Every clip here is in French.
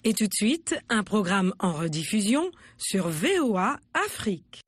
Et tout de suite, un programme en rediffusion sur VOA Afrique.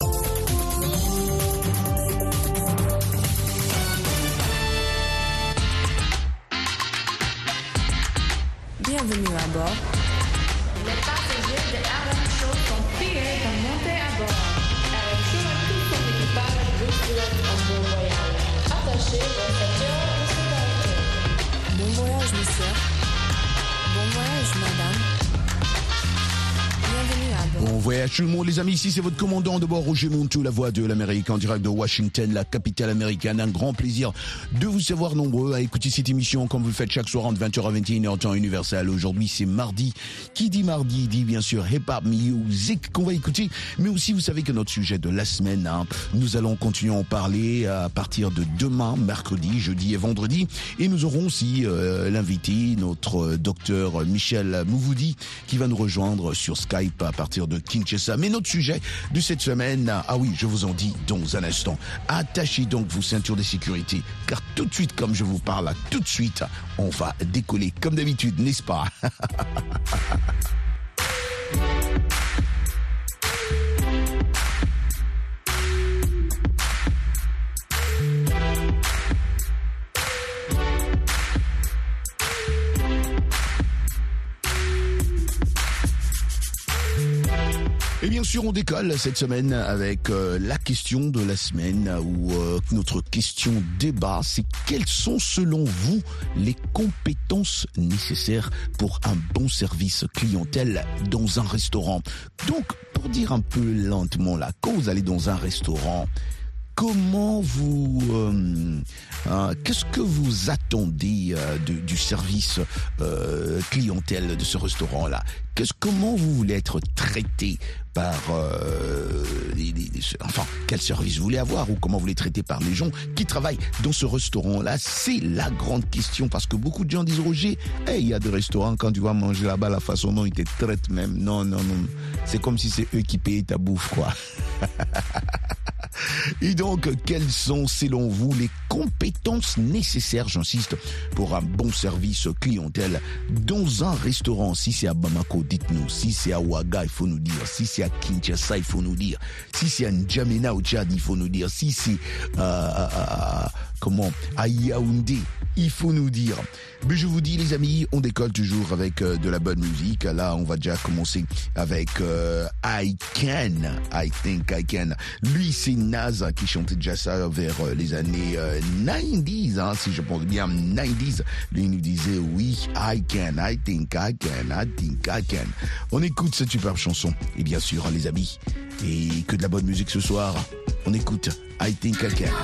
Bienvenue à bord. Les passagers de RM Show sont priés de monter à bord. RM Show et tout son équipage vous souhaitent un bon voyage. Attachez vos ceintures de sécurité. Bon voyage, monsieur. Bon voyage, madame. Bienvenue à bord. Bon voyage tout le monde les amis, ici c'est votre commandant de bord Roger Montou, la voix de l'Amérique en direct de Washington, la capitale américaine. Un grand plaisir de vous savoir nombreux à écouter cette émission comme vous le faites chaque soir entre 20h à 21h temps universel. Aujourd'hui c'est mardi, qui dit mardi dit bien sûr Hip Hop Music qu'on va écouter, mais aussi vous savez que notre sujet de la semaine, nous allons continuer à en parler à partir de demain, mercredi, jeudi et vendredi, et nous aurons aussi l'invité, notre docteur Michel Mouvoudi qui va nous rejoindre sur Skype à partir de Kinshasa. Mais notre sujet de cette semaine, ah oui, je vous en dis dans un instant. Attachez donc vos ceintures de sécurité, car tout de suite, comme je vous parle, tout de suite, on va décoller comme d'habitude, n'est-ce pas? Et bien sûr, on décolle cette semaine avec la question de la semaine où notre question débat, c'est quelles sont selon vous les compétences nécessaires pour un bon service clientèle dans un restaurant. Donc, pour dire un peu lentement là, quand vous allez dans un restaurant, comment vous, qu'est-ce que vous attendez du service clientèle de ce restaurant-là? Comment vous voulez être traité par, enfin, quel service vous voulez avoir ou comment vous voulez traiter par les gens qui travaillent dans ce restaurant-là? C'est la grande question parce que beaucoup de gens disent Roger, hey, il y a des restaurants quand tu vas manger là-bas, la façon dont ils te traitent même. Non, c'est comme si c'est eux qui payaient ta bouffe, quoi. Et donc, quelles sont, selon vous, les compétences nécessaires, j'insiste, pour un bon service clientèle dans un restaurant? Si c'est à Bamako, dites-nous. Si c'est à Ouaga, il faut nous dire. Si c'est à Kinshasa, il faut nous dire. Si c'est à N'Djamena au Tchad, il faut nous dire. Si c'est à Yaoundé, il faut nous dire. Mais je vous dis, les amis, on décolle toujours avec de la bonne musique. Là, on va déjà commencer avec I Think I Can. Lui, c'est Naz qui chantait déjà ça vers les années 90s, si je pense bien, 90s. Lui, il nous disait, oui, I think I can. On écoute cette superbe chanson. Et bien sûr, les amis, et que de la bonne musique ce soir. On écoute I Think I Can.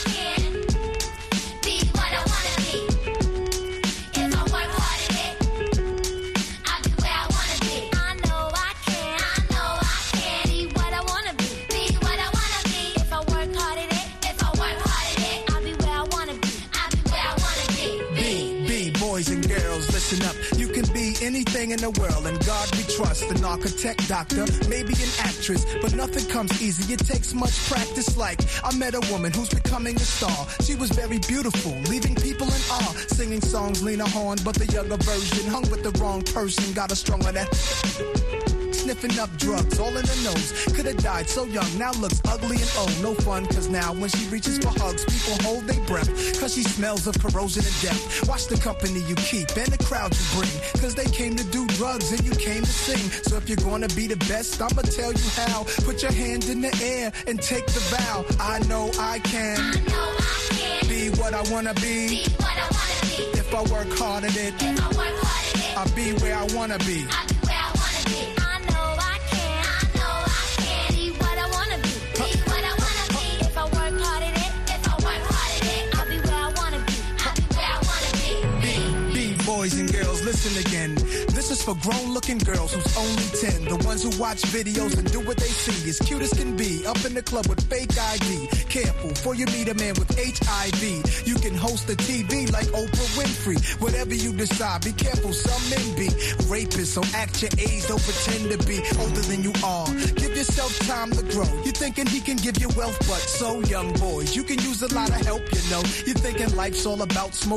Anything in the world, and God we trust. An architect, doctor, maybe an actress, but nothing comes easy. It takes much practice. Like I met a woman who's becoming a star. She was very beautiful, leaving people in awe. Singing songs, Lena Horne, but the younger version hung with the wrong person. Got her strung on that. Sniffing up drugs, all in her nose. Could've died so young, now looks ugly and old. No fun, cause now when she reaches for hugs, people hold their breath, cause she smells of corrosion and death. Watch the company you keep and the crowd you bring, cause they came to do drugs and you came to sing. So if you're gonna be the best, I'ma tell you how. Put your hand in the air and take the vow. I know I can be what I wanna be. If I work hard at it, I'll be where I wanna be. Boys and girls, listen again. This is for grown-looking girls who's only 10. The ones who watch videos and do what they see. As cute as can be, up in the club with fake ID. Careful, before you meet a man with HIV. You can host a TV like Oprah Winfrey. Whatever you decide, be careful, some men be rapists. So act your age, don't pretend to be older than you are. Give yourself time to grow. You're thinking he can give you wealth, but so young boys, you can use a lot of help, you know. You're thinking life's all about smoking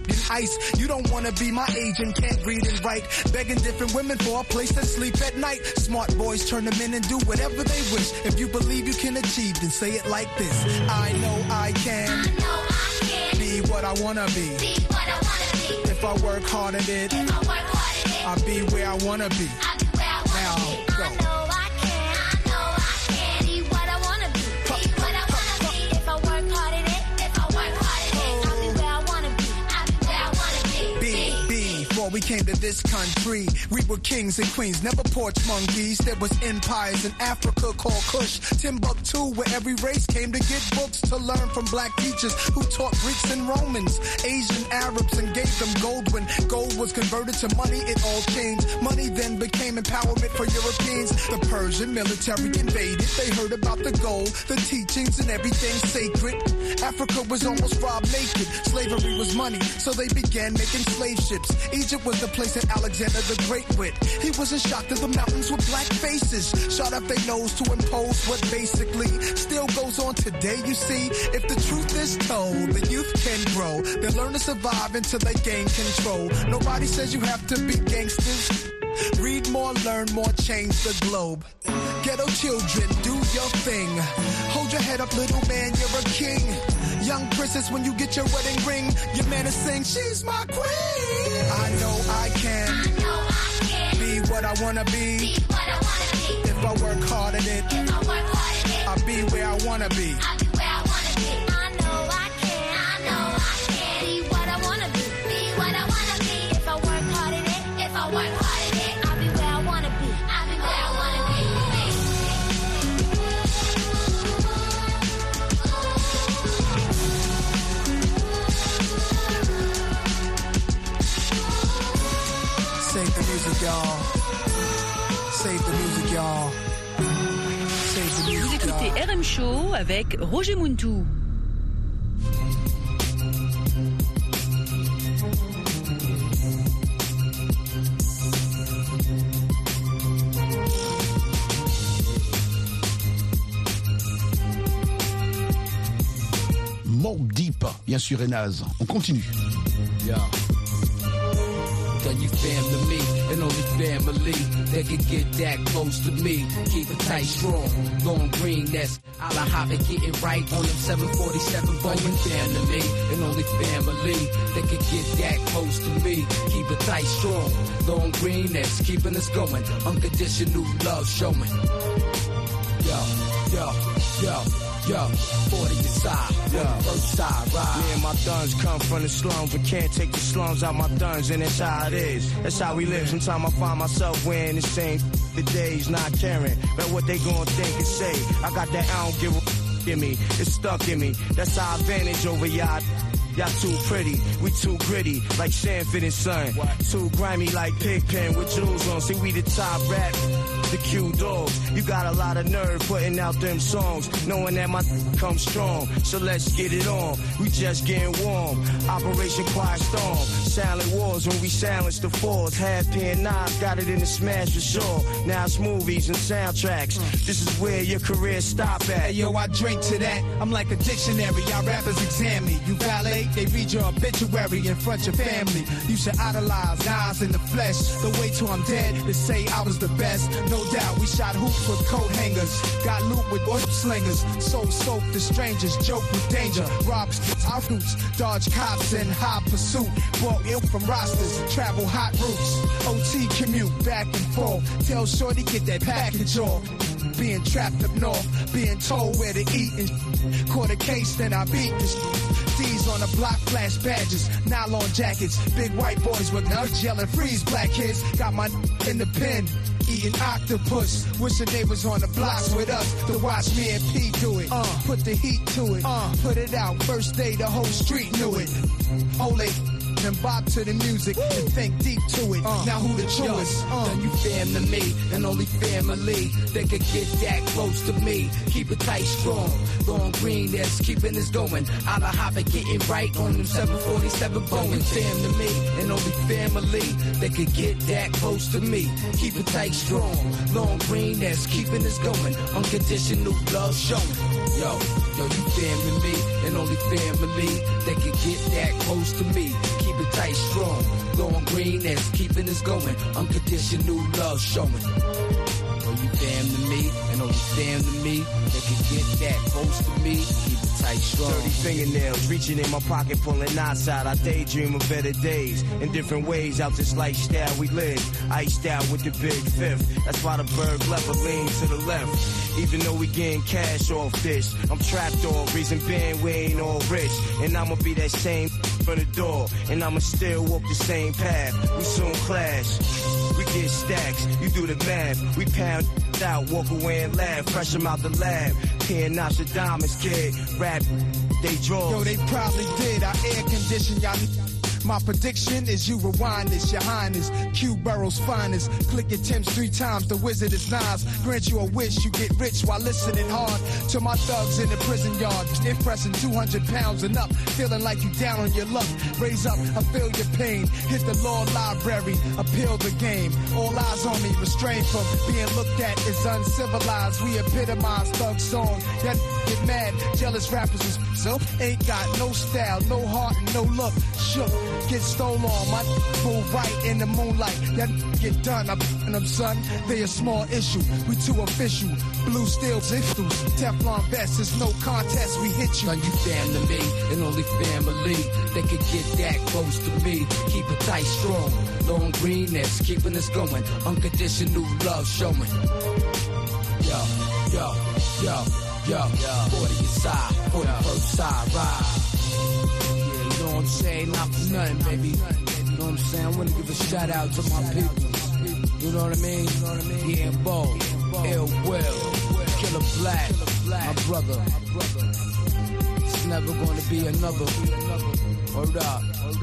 ice. You don't wanna be my agent, can't read and write. Begging different women for a place to sleep at night. Smart boys turn them in and do whatever they wish. If you believe you can achieve, then say it like this. I know I can. I know I can. Be what I wanna be. Be what I wanna be. If I work hard at it, If I work hard at it, I'll be where I wanna be. I'll be where I wanna Now, be. go. I know I can. I know I can. Be what I wanna be. Be what I wanna be. If I work hard at it, if I work hard at it, I'll be where I wanna be. I'll be where I wanna be. Before we came to this country, we were kings and queens, never porch monkeys. There was empires in Africa called Kush, Timbuktu, where every race came to get books to learn from black teachers who taught Greeks and Romans, Asian Arabs, and gave them gold. When gold was converted to money, it all changed. Money then became empowerment for Europeans. The Persian military invaded. They heard about the gold, the teachings, and everything sacred. Africa was almost robbed naked. Slavery was money, so they began making slave ships. Egypt was the place that Alexander the Great went. He wasn't shocked at the mountains with black faces, shot up their nose to impose what basically still goes on today. You see, if the truth is told, the youth can grow. They learn to survive until they gain control. Nobody says you have to be gangsters. Read more, learn more, change the globe. Ghetto children, do your thing. Hold your head up, little man, you're a king. Young princess, when you get your wedding ring, your man is saying, she's my queen. I know I can. I know I can. Be what I wanna be. Be what I wanna be. If I work hard at it, If I work hard at it, I'll be where I wanna be. I'll be where I wanna be. I know I can. I know I can. Be what I wanna be. Be what I wanna be. If I work hard at it, if I work hard at it, I'll be where I wanna be. I'll be where I wanna be. Save the music, y'all. Save the music, y'all. Save the Vous music, écoutez y'all. RM Show avec Roger Muntou. Mobb Deep, bien sûr, et Naz. On continue. Yeah. Then you family, and only family that can get that close to me. Keep it tight, strong, long green, that's a la Hobbit, getting right on them 747 Boeing. Family, and only family that can get that close to me. Keep it tight, strong, long green, that's keeping us going. Unconditional love showing. Yo, yo, yo. Yo, 40 inside, first side ride. Me and my duns come from the slums, but can't take the slums out my duns, and that's how it is. That's how we live. Sometimes I find myself wearing the same the days, not caring about what they gon' think and say. I got that I don't give a in me, it's stuck in me. That's our advantage over y'all. Y'all too pretty, we too gritty, like Sanford and Son. Too grimy like Pigpen with jewels on. See, we the top rap, the Q dogs. You got a lot of nerve putting out them songs, knowing that my come strong. So let's get it on, we just getting warm. Operation Quiet Storm, silent wars when we silence the fours. Half-pin knives, got it in the smash for sure. Now it's movies and soundtracks, this is where your career stop at. Hey, yo, I drink to that. I'm like a dictionary. Y'all rappers examine me. You valet, they read your obituary in front of your family. You should idolize Nas in the flesh. The way till I'm dead, they say I was the best. No doubt, we shot hoops with coat hangers. Got loot with oil slingers. Sold soap to strangers. Joke with danger. Rob our roots. Dodge cops in high pursuit. Bought ilk from rosters. Travel hot routes. OT commute back and forth. Tell Shorty get that package off. Being trapped up north, being told where to eat and caught a case, then I beat this. D's on the block, flash badges, nylon jackets, big white boys with nuts yelling freeze black kids. Got my in the pen, eating octopus. Wishing they was on the blocks with us to watch me and P do it. Put the heat to it, put it out. First day the whole street knew it. Ole. And bop to the music and think deep to it. Now who the truest? Then you family, and only family that can get that close to me. Keep it tight, strong, long green, that's keeping us going. A la Hobbit, getting right on them 747 Boeing. Family, and only family that can get that close to me. Keep it tight, strong, long green, that's keeping us going. Unconditional love showing. Yo, you family me, and only family that can get that close to me. Keep it tight, strong, going green, that's keeping us going. Unconditional love showing. Yo, you family me, and only family me that can get that close to me. Keep it tight, strong. Dirty fingernails reaching in my pocket, pulling outside. I daydream of better days in different ways out this lifestyle we live. Iced out with the big fifth. That's why the bird level leans to the left. Even though we getting cash off this, I'm trapped off. Reason being we ain't all rich, and I'ma be that same for the door, and I'ma still walk the same path. We soon clash. We get stacks, you do the math. We pound out, walk away and laugh. Fresh them out the lab. Peeing Nostradamus, kid. Rap, they draw. Yo, they probably did. I air condition y'all. My prediction is you rewind this, your highness. Q Burrow's finest. Click your Tim's 3 times, the wizard is Nas. Grant you a wish, you get rich while listening hard to my thugs in the prison yard. Impressing 200 pounds and up, feeling like you down on your luck. Raise up, I feel your pain. Hit the law library, appeal the game. All eyes on me, restrained from being looked at as uncivilized. We epitomize thug song. That get mad, jealous rappers is so ain't got no style, no heart, and no look. Shook. Get stolen on, my move right in the moonlight. That get done, I'm them, son. They a small issue, we too official. Blue steel pistols, Teflon vests, it's no contest, we hit you. Son, you family, and only family that can get that close to me. Keep it tight, strong, long green, that's keeping us going. Unconditional love showing. Yo, 40th side, 41st side, ride. You know what I'm saying? Not for nothing, baby. You know what I'm saying? I want to give a shout out to my people. You know what I mean? Yeah, Bo, Ill Will, Killer Black, my brother. It's never gonna be another. Hold up.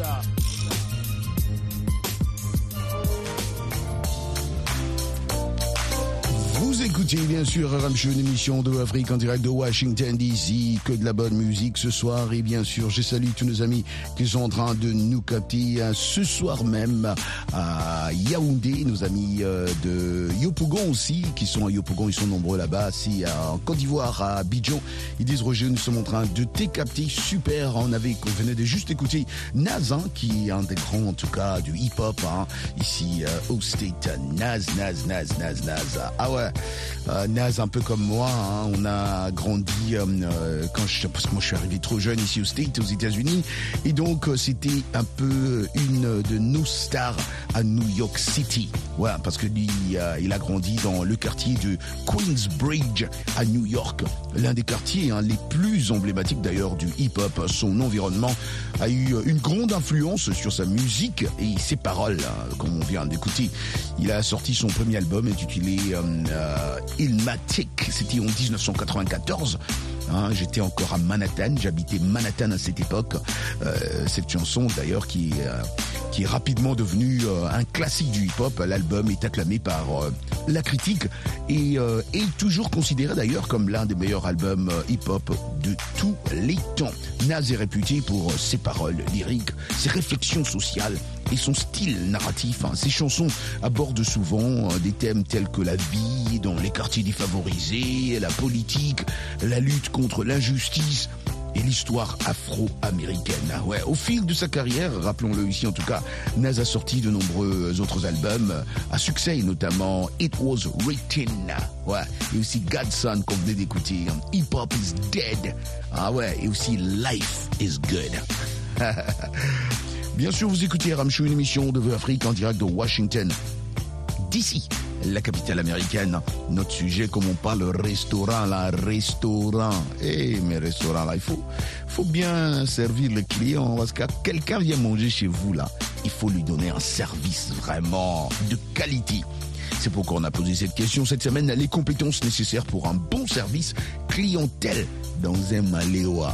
Vous écoutez bien sûr RM Show, une émission de Afrique en direct de Washington DC, que de la bonne musique ce soir. Et bien sûr, je salue tous nos amis qui sont en train de nous capter ce soir même à Yaoundé, nos amis de Yopougon aussi, qui sont à Yopougon, ils sont nombreux là-bas. Si en Côte d'Ivoire, à Abidjan, ils disent Roger, nous sommes en train de te capter, super. On venait de juste écouter Nas, qui est un des grands en tout cas du hip-hop, ici au State. Nas. Ah ouais. Nas un peu comme moi, on a grandi parce que moi je suis arrivé trop jeune ici au States, aux États-Unis, et donc c'était un peu une de nos stars à New York City. Voilà, parce que lui, il a grandi dans le quartier de Queensbridge à New York, l'un des quartiers les plus emblématiques d'ailleurs du hip-hop. Son environnement a eu une grande influence sur sa musique et ses paroles, comme on vient d'écouter. Il a sorti son premier album intitulé Illmatic, c'était en 1994. J'étais encore à Manhattan, j'habitais Manhattan à cette époque. Cette chanson d'ailleurs qui est rapidement devenue un classique du hip-hop. L'album est acclamé par la critique et est toujours considéré d'ailleurs comme l'un des meilleurs albums hip-hop de tous les temps. Nas est réputé pour ses paroles lyriques, ses réflexions sociales et son style narratif. Ses chansons abordent souvent des thèmes tels que la vie dans les quartiers défavorisés, la politique, la lutte contre l'injustice et l'histoire afro-américaine. Ouais, au fil de sa carrière, rappelons-le ici en tout cas, Nas a sorti de nombreux autres albums à succès, notamment It Was Written, ouais, et aussi Godson qu'on venait d'écouter, Hip Hop Is Dead, ouais, et aussi Life Is Good. Bien sûr, vous écoutez RM Show, une émission de Afrique en direct de Washington DC, la capitale américaine. Notre sujet, comme on parle, restaurant. Mais restaurant là, il faut bien servir le client, parce que quand quelqu'un vient manger chez vous là, il faut lui donner un service vraiment de qualité. C'est pourquoi on a posé cette question cette semaine, les compétences nécessaires pour un bon service clientèle dans un Maléoa.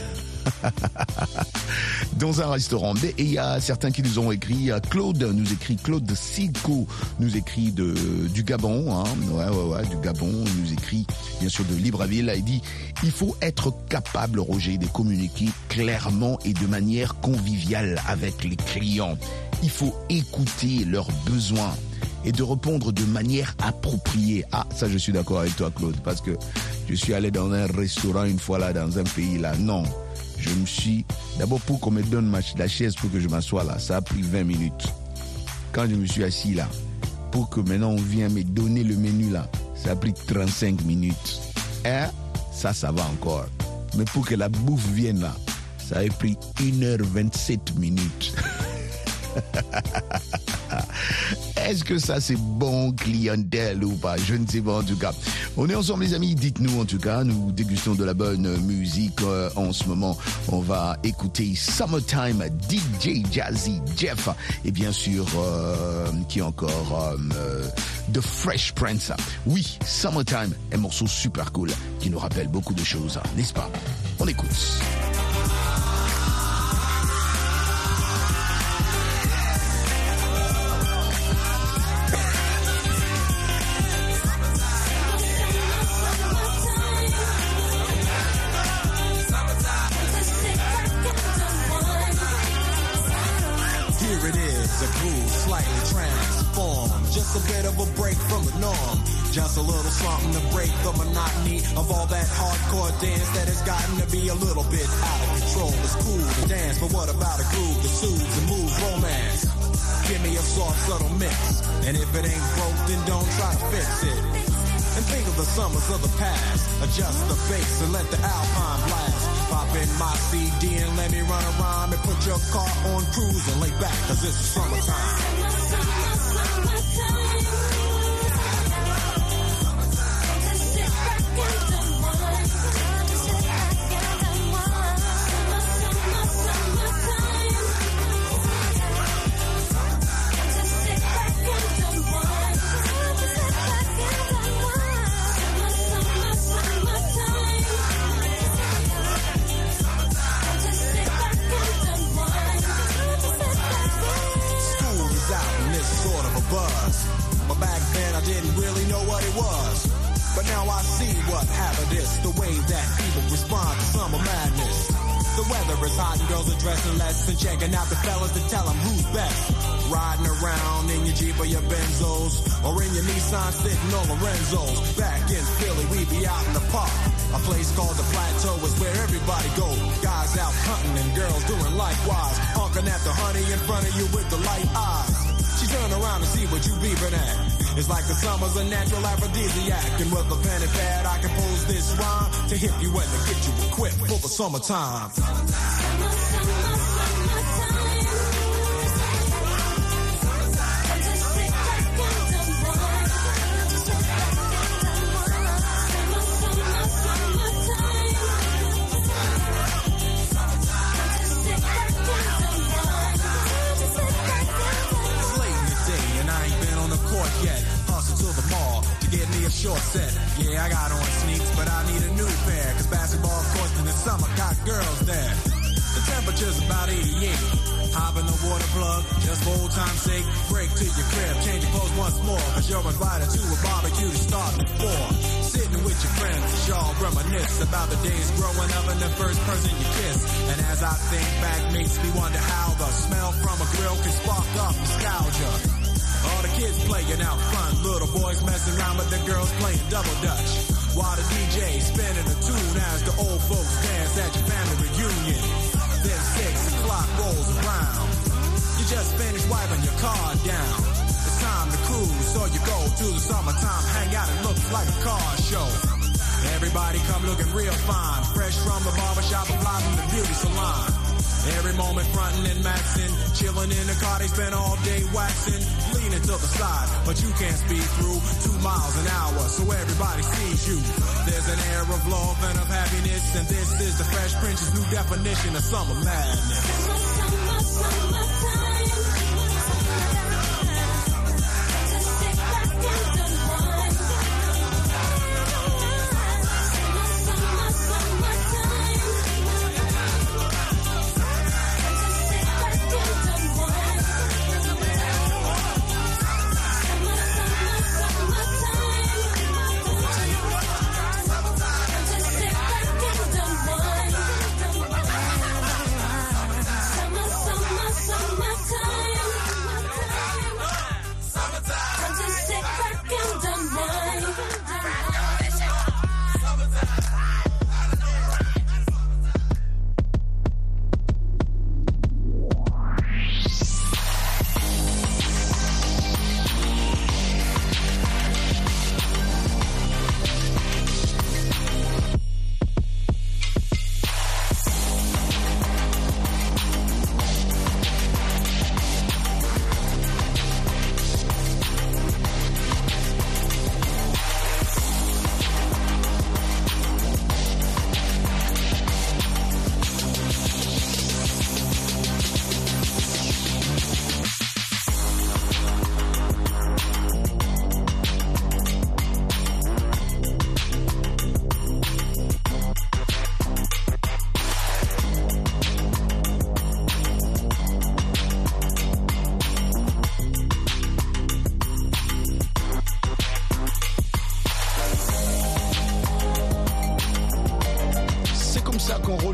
Dans un restaurant. Et il y a certains qui nous ont écrit, Claude Sidko nous écrit du Gabon, du Gabon, il nous écrit bien sûr de Libreville. Il dit, il faut être capable, Roger, de communiquer clairement et de manière conviviale avec les clients. Il faut écouter leurs besoins et de répondre de manière appropriée. Ça je suis d'accord avec toi, Claude, parce que je suis allé dans un restaurant une fois là, dans un pays là. Non, je me suis... D'abord, pour qu'on me donne la chaise pour que je m'assoie là, ça a pris 20 minutes. Quand je me suis assis là, pour que maintenant on vienne me donner le menu là, ça a pris 35 minutes. Ça va encore. Mais pour que la bouffe vienne là, ça a pris 1h27 minutes. Est-ce que ça c'est bon clientèle ou pas? Je ne sais pas en tout cas. On est ensemble les amis, dites-nous en tout cas, nous dégustons de la bonne musique en ce moment. On va écouter Summertime, DJ Jazzy Jeff et bien sûr qui encore The Fresh Prince. Oui, Summertime, un morceau super cool qui nous rappelle beaucoup de choses, n'est-ce pas? On écoute. Just a bit of a break from the norm. Just a little something to break the monotony of all that hardcore dance that has gotten to be a little bit out of control. It's cool to dance, but what about a groove that soothes and moves romance? Give me a soft, subtle mix. And if it ain't broke, then don't try to fix it. And think of the summers of the past. Adjust the bass and let the alpine blast. Pop in my CD and let me run around and put your car on cruise and lay back, cause it's summertime. I didn't really know what it was, but now I see what happened is the way that people respond to summer madness. The weather is hot and girls are dressing less and checking out the fellas to tell them who's best. Riding around in your Jeep or your Benzos or in your Nissan sitting on Lorenzo's. Back in Philly, we be out in the park. A place called the Plateau is where everybody goes. Guys out hunting and girls doing likewise. Honking at the honey in front of you with the light eyes. She turn around and see what you beeping at. It's like the summer's a natural aphrodisiac. And with a pen and pad, I compose this rhyme to hit you and to get you equipped for the summertime. Yet, hustle to the mall to get me a short set. Yeah, I got on sneaks, but I need a new pair. Cause basketball courts in the summer got girls there. The temperature's about 88. Hop in the water plug, just for old time's sake. Break to your crib, change your clothes once more. Cause you're invited to a barbecue to start at 4. Sitting with your friends, y'all reminisce about the days growing up and the first person you kiss. And as I think back, makes me wonder how the smell from a grill can spark up nostalgia. All the kids playing out front, little boys messing around with the girls playing double dutch. While the DJ spinning a tune as the old folks dance at your family reunion. Then 6 o'clock rolls around. You just finished wiping your car down. It's time to cruise, so you go to the summertime hangout. It looks like a car show. Everybody come looking real fine. Fresh from the barbershop and fly from the beauty salon. Every moment frontin' and maxin', chillin' in the car, they spend all day waxin', leaning to the side, but you can't speed through 2 miles an hour, so everybody sees you. There's an air of love and of happiness, and this is the Fresh Prince's new definition of summer madness. Summer,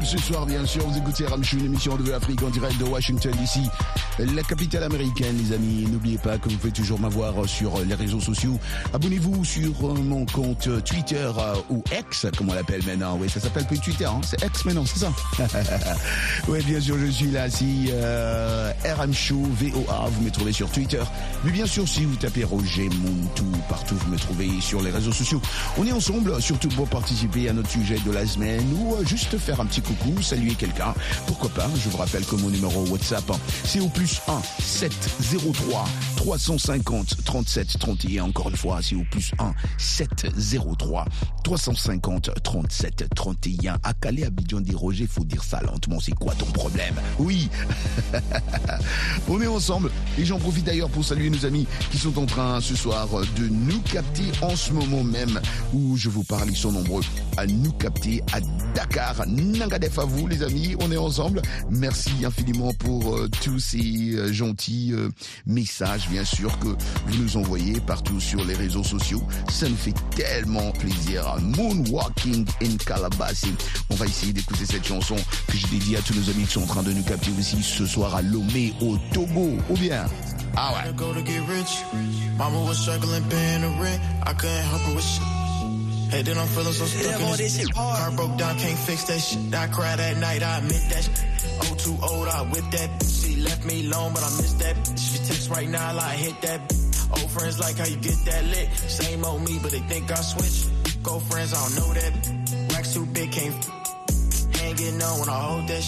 ce soir, bien sûr. Vous écoutez Ramchou, une émission de Vue Afrique en direct de Washington, ici, la capitale américaine, les amis. N'oubliez pas que vous pouvez toujours m'avoir sur les réseaux sociaux. Abonnez-vous sur mon compte Twitter ou X, comme on l'appelle maintenant. Oui, ça s'appelle plus Twitter, hein. C'est X maintenant, c'est ça. Oui, bien sûr, je suis là, si Ramchou, VOA, vous me trouvez sur Twitter. Mais bien sûr, si vous tapez Roger Muntu, partout vous me trouvez sur les réseaux sociaux. On est ensemble, surtout pour participer à notre sujet de la semaine ou juste faire un petit coucou, saluer quelqu'un. Pourquoi pas, je vous rappelle que mon numéro WhatsApp, c'est au plus 1 703 350 37 31. Encore une fois, c'est au plus 1 703 350 37 31. À Calais, Abidjan, dit Roger, faut dire ça lentement, c'est quoi ton problème? Oui. On est ensemble et j'en profite d'ailleurs pour saluer nos amis qui sont en train ce soir de nous capter en ce moment même où je vous parle. Ils sont nombreux à nous capter à Dakar. Nangadef à vous les amis, on est ensemble. Merci infiniment pour tous ces gentils messages bien sûr que vous nous envoyez partout sur les réseaux sociaux. Ça nous fait tellement plaisir. Moonwalking in Calabasas. On va essayer d'écouter cette chanson que je dédie à tous nos amis qui sont en train de nous capter aussi ce soir à Lomé au Togo. Ou bien ah ouais. Mama was struggling paying the rent. I couldn't help her with shit. Hey, then I'm feeling so stuck in this shit. Car broke down, can't fix that shit. I cried at night, I admit that shit. Oh, too old, I whip that bitch. She left me alone, but I miss that bitch. She text right now, like hit that bitch. Old friends like how you get that lit. Same old me, but they think I switch. Go friends, I don't know that bitch. Racks too big, can't ain't getting on when I hold that shit.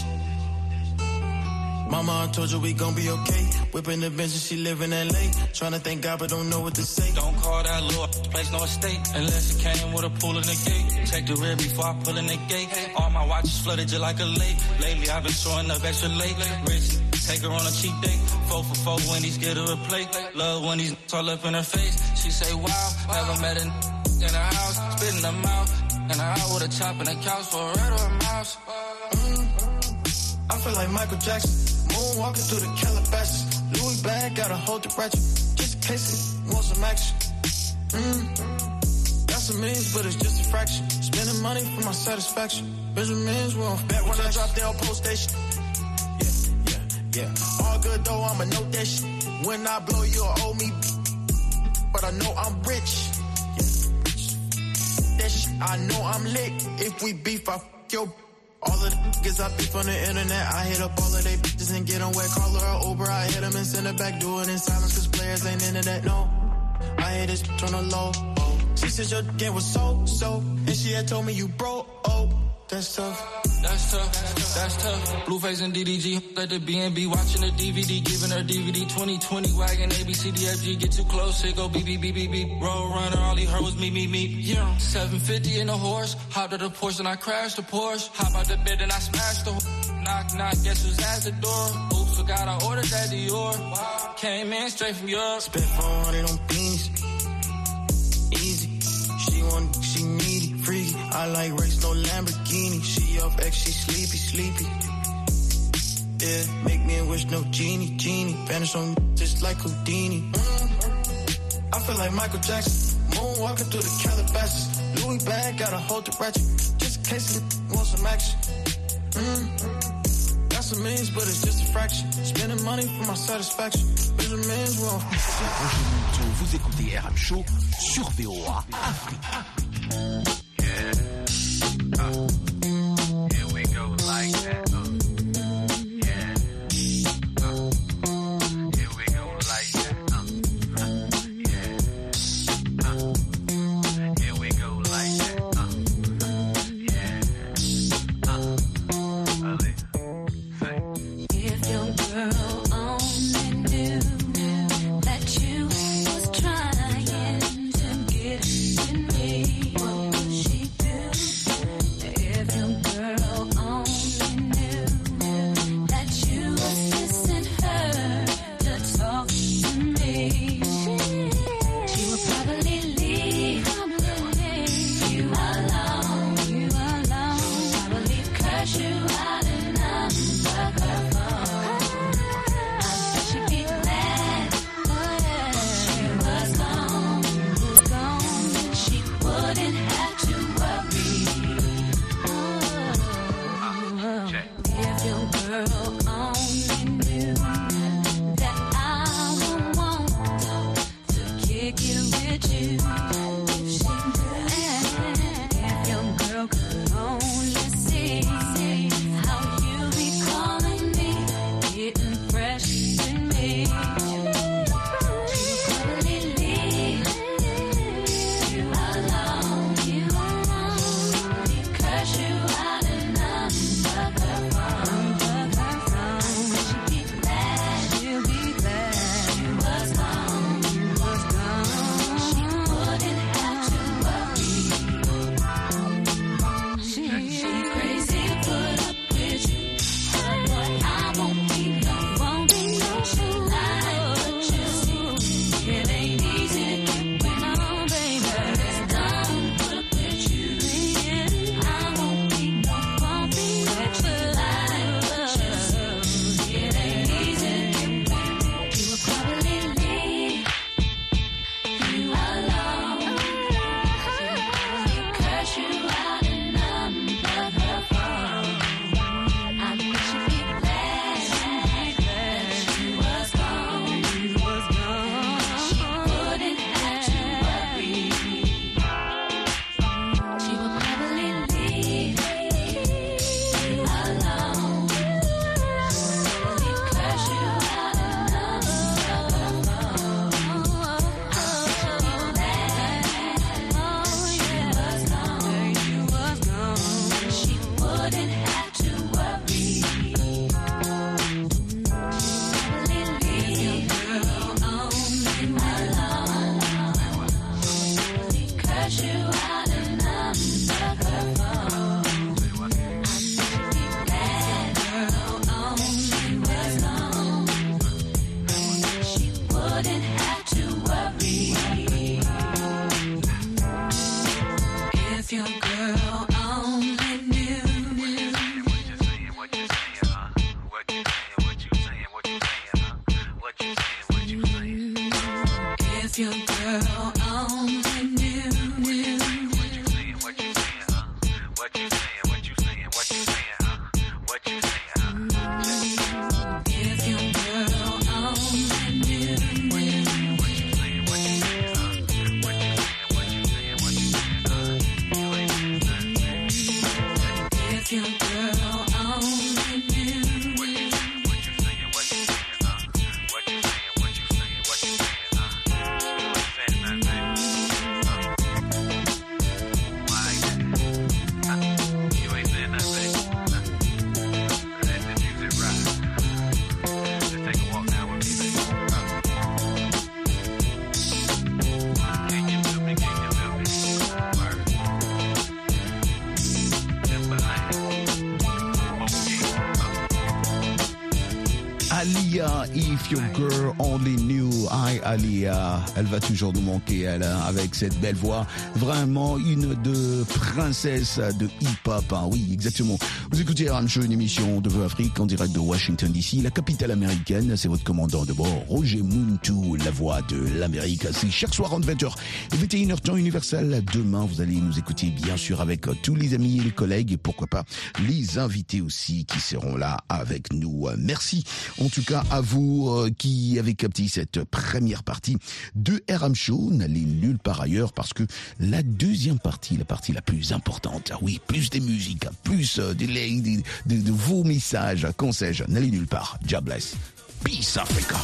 Mama, I told you we gon' be okay. Whipping the bench and she live in LA. Tryna thank God but don't know what to say. Don't call that little place no estate. Unless it came with a pool in the gate. Check the rear before I pull in the gate. All my watches flooded just like a lake. Lately I've been showing up extra late. Rich, take her on a cheap date. 4 for 4 Wendy's, get her a plate. Love when these all up in her face. She say wow, never met a in her house. Spitting them out. And I out with a chop in the couch for a rat or a mouse. I feel like Michael Jackson. Moonwalking through the Calabasas. Louis bag, gotta hold the ratchet. Just in case it want some action. Got some millions, but it's just a fraction. Spending money for my satisfaction. Benjamins, we on back when I drop down post station. Yeah. All good though, I'ma note that shit. When I blow, you'll owe me. But I know I'm rich. That shit, I know I'm lit. If we beef, I f*** your. All of the niggas I beef on the internet, I hit up all of they bitches and get them wet. Call her or Uber, I hit them and send her back. Do it in silence, cause players ain't into that, no. I hit this bitch on the low. She said your game was so. And she had told me you broke, that's tough. That's tough. Blueface and DDG at the BNB, watching the DVD, giving her DVD. 2020 wagon, ABCDFG, get too close, it go beep, beep, beep, beep, beep. Road runner, all he heard was me. Yeah, 750 in a horse, hopped at the Porsche and I crashed the Porsche. Hop out the bed and I smashed the knock, guess who's at the door? Oops, forgot I ordered that Dior. Wow. Came in straight from Europe. Spent 400 on beanies. Easy. She needy, freaky. I like race, no Lamborghini. She off X, she sleepy. Yeah, make me a wish, no genie. Vanish on just like Houdini. I feel like Michael Jackson. Moonwalking through the Calabasas. Louis bag, gotta hold the ratchet. Just in case it want some action. Got some millions, but it's just a fraction. Spending money for my satisfaction. Benjamins, we on. Vous écoutez RM Show sur VOA Afrique. Here we go like that. Here we go like that. Here we go like that. If your girl only knew that you was trying to get with me. If your girl only knew. Alia, If Your Girl Only Knew. Hi Alia, elle va toujours nous manquer, elle, avec cette belle voix. Vraiment une de princesse de hip-hop. Hein. Oui, exactement. Vous écoutez RM Show, une émission de Vœux Afrique en direct de Washington DC, la capitale américaine. C'est votre commandant de bord, Roger Muntu, la voix de l'Amérique. C'est chaque soir entre 20h et 21h temps universel. Demain, vous allez nous écouter bien sûr avec tous les amis et les collègues et pourquoi pas les invités aussi qui seront là avec nous. Merci en tout cas à vous qui avez capté cette première partie de RM Show. N'allez nulle part ailleurs parce que la deuxième partie, la partie la plus importante, oui, plus des musiques, plus de vos messages, conseils, n'allez nulle part. God bless. Peace Africa.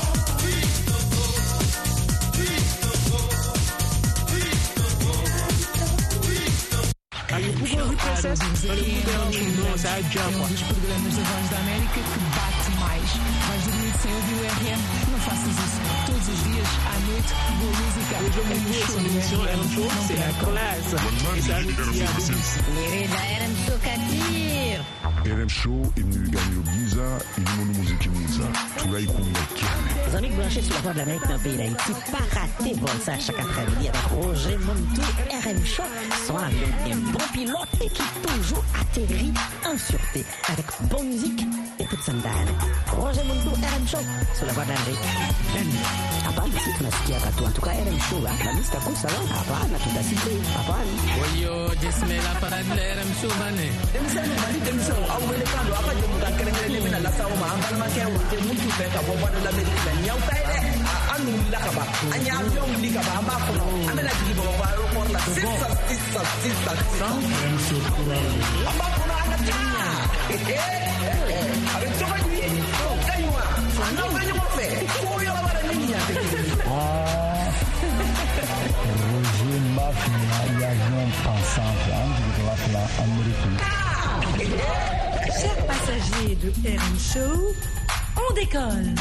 Aí o Google Reprocess, olha o Google, nossa, é um dos programas da Voz da América que bate mais. Vais dormir sem ouvir o RM? Não faças isso. Todos os dias, à noite, boa música. Hoje eu mudei essa émission RM Show, c'est la classe. RM Show Katir. RM Show est gagné au Giza et nous nous musique Giza. Tout là, il connaît. Les amis branchés sur la Voix de l'Amérique dans le pays d'Haïti, pas rater bon ça chaque après-midi avec Roger Muntu, RM Show, sont avec un bon pilote et qui toujours atterrit en sûreté avec bonne musique et toute sandale. Roger Muntu, RM Show, sur la Voix de l'Amérique. Hapana, si tunasikia katu. En tout cas, RM Show, la liste comme ça, hapana, tutasikia, hapana. Oyo, jismela para RM Show, bane. Demsano, au wele kando, apa je muka kerengere mina lasa o mahambal makia wote muntu peka boba de la medina nyau taide anu lakaba anya avion likaba amba kono amena jigi boba ro por la sisa amba kono ana tanya avec toi lui kaywa ando kanyo mofe ko yo bara ninya Roger Mafia, il y a un pensant de la américaine. Chers passagers de RM Show, on décolle.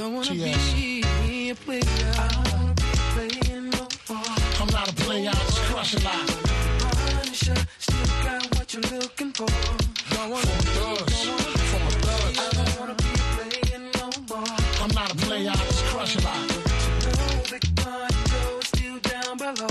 Don't wanna TS. be a player. I don't wanna be playing no more. I'm not a player, I just crush a lot. Punisher, still got what you're looking for. Don't wanna From thugs, from a thug. I don't wanna be playing no more. I'm not a player, I just crush a lot. No big party, Joe is still down below.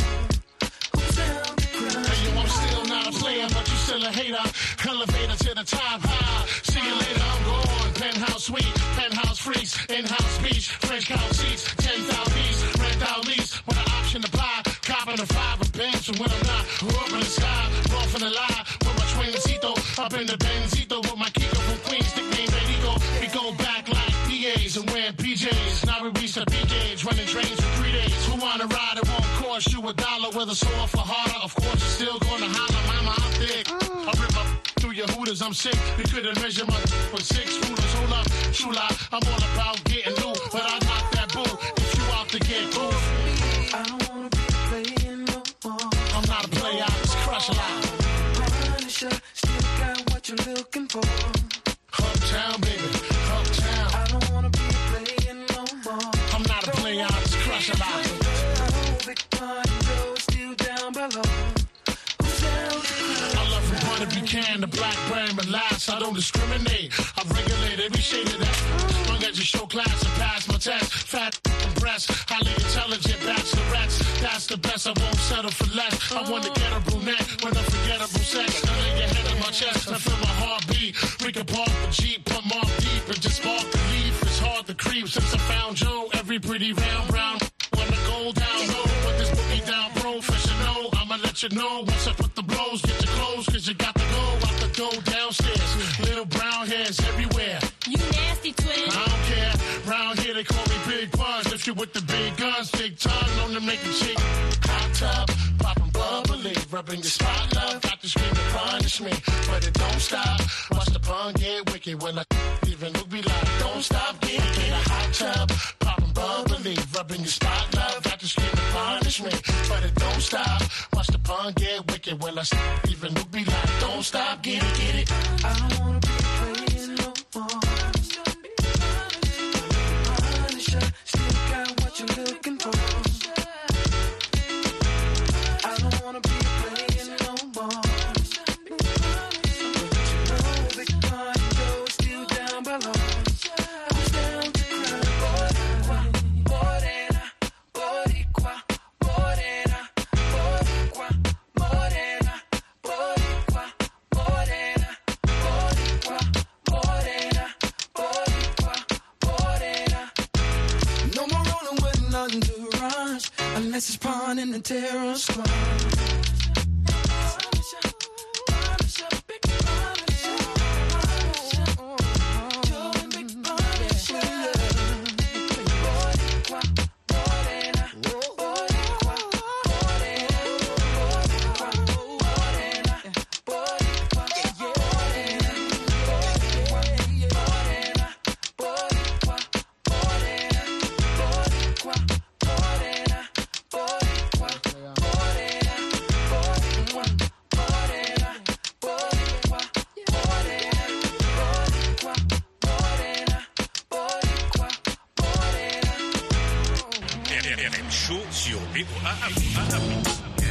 Who's down the crowd? Hey, yo, I'm still not a player, but you still a hater. Elevator to the top high. See you later, I'm gone. Penthouse suite, penthouse freaks, in-house beach, French couch seats, 10,000 piece, rent out lease. With an option to buy, copping a 5 of Benz. So when I'm not, up in the sky, off in the lie. With my twincito, up in the Benzito. With my Kiko from Queens, nickname Benito. We go back like PAs and wearing PJs. Now we reach the big age, running trains for 3 days. Who wanna ride? It won't cost you $1. Whether sore for harder, of course you're still gonna holler. Mama, I'm thick. I rip up through your hooters, I'm sick. You couldn't measure my with 6 rulers. Hold up, true lie. I'm all about getting loot, but I got that bull. If you out to get cool, I don't wanna be playing no more. I'm not a player, I just crush a lot. Punisher, still got what you're looking for. Uptown, baby, uptown. I don't wanna be playing no more. I'm not a player, I just crush a lot. No big party, Joe is still down below. Who's down the crowd? I love from Butter Buchanan to Black Brand, but last I don't discriminate. I regulate every shade of that. Long as you show class and pass my test. Fat and breasts, highly intelligent bachelorettes. That's the best, I won't settle for less. I want to get a brunette with unforgettable sex. I lay your head on my chest, I feel my heartbeat. We can park the Jeep, put more deep and just spark the leaf. It's hard to creep since I found Joe. Every pretty round brown wanna go down low. Put this boogie down, professional. I'ma let you know once I put the blows. Get your clothes, cause you got to go out the door downstairs. Little brown hairs everywhere. You nasty twin. I don't care. Round here they call me Big Buzz. If you with the big guns, big tongue, known to make a chick. Hot tub, popping bubbly, rubbing your spot, love. Got to scream and punish me, but it don't stop. Watch the pun get wicked when I even look be like, don't stop, get a hot tub, popping bubbly, rubbing your spot, love. Got to scream and punish me, but it don't stop. Watch the pun get wicked when I even look be like, don't stop, get it. I don't wanna be playing no more. Punisher, still got what you're looking for. I don't wanna be playing no more. No big party, Joe is still down below. Who's down to crowd? Morena, boricua, morena, boricua, morena, boricua, morena, boricua, morena, boricua, morena. No more rolling with nothing to rush, unless it's pawn in the terror squad. sur VOA.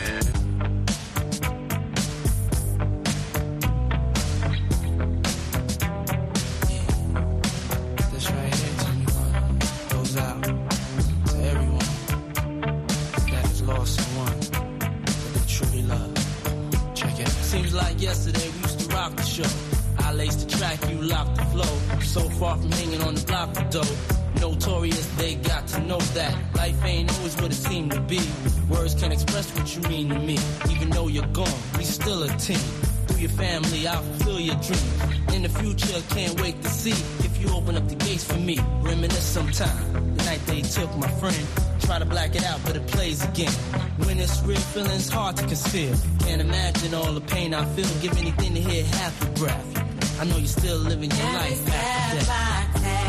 This right here, goes out to everyone that has lost someone that they truly love. Check it out. Seems like yesterday we used to rock the show. I laced the track, you locked the flow. So far from hanging on the block for dough. Notorious, they got to know that life ain't always what it seemed to be. Words can't express what you mean to me. Even though you're gone, we still a team. Through your family, I'll fulfill your dreams. In the future, can't wait to see if you open up the gates for me. Reminisce sometime, the night they took my friend. Try to black it out, but it plays again. When it's real, feeling's hard to conceal. Can't imagine all the pain I feel. Give anything to hear half your breath. I know you're still living your life after death.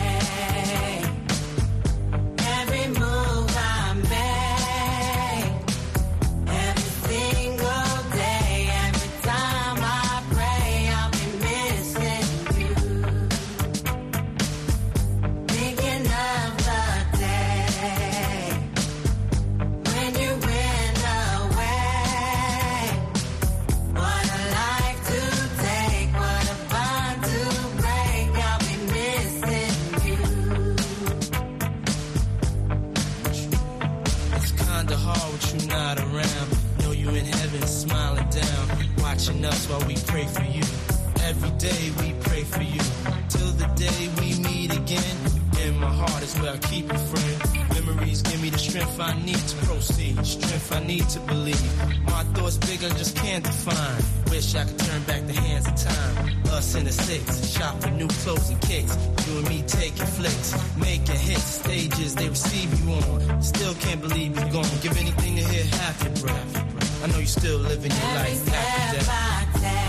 Every move I make, every single day, every time I pray, I'll be missing you. Thinking of for you. Till the day we meet again, in my heart is where I keep you, friend. Memories give me the strength I need to proceed, strength I need to believe. My thoughts big, I just can't define. Wish I could turn back the hands of time. Us in the six, shop for new clothes and kicks. You and me taking flicks, making hits, stages they receive you on. Still can't believe you're gone. Give anything to hear half your breath. I know you still living your life after death.